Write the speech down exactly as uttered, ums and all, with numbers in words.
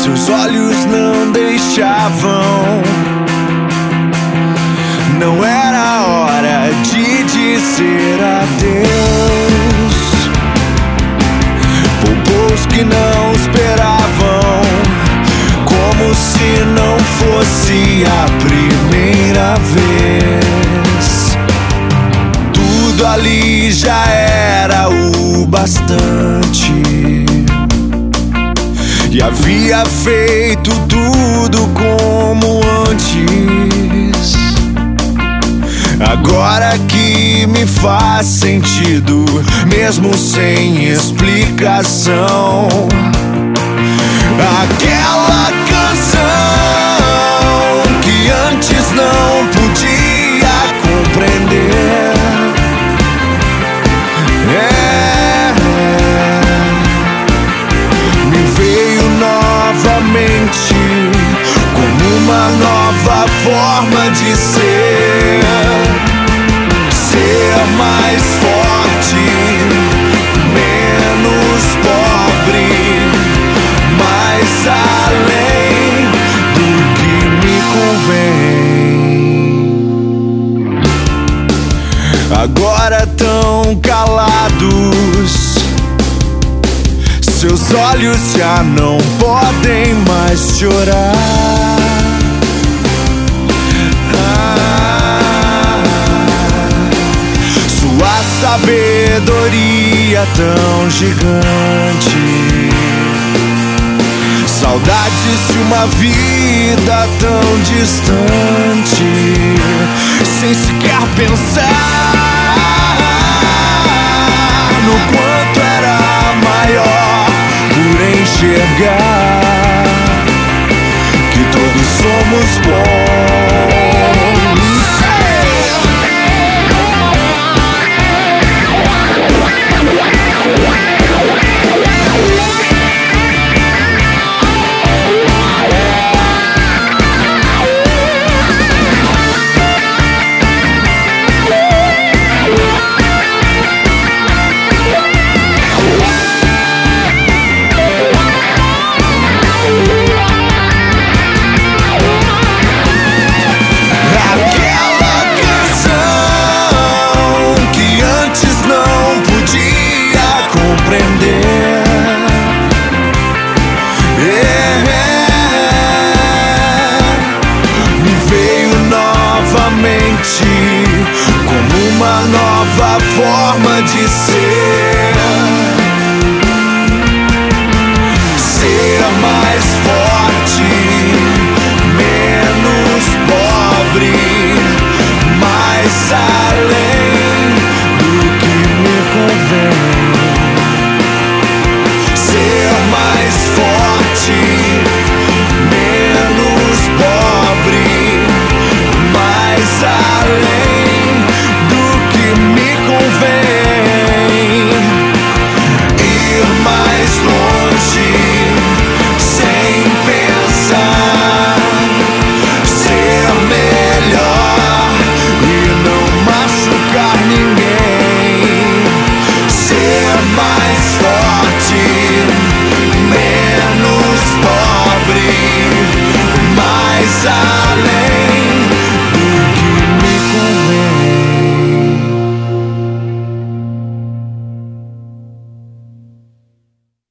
seus olhos não deixavam. Não era hora de dizer adeus. Poupou os que não esperavam, como se não fosse a primeira vez. Tudo ali já era o bastante, e havia feito tudo como antes. Agora que me faz sentido, mesmo sem explicação, aquela canção que antes não podia compreender. É, me veio novamente como uma nova forma de ser. Ser mais forte, menos pobre, mais além do que me convém. Agora tão calados, seus olhos já não podem mais chorar. Sua sabedoria tão gigante, saudades de uma vida tão distante, sem sequer pensar no quanto era maior, por enxergar que todos somos bons. Como uma nova forma de ser.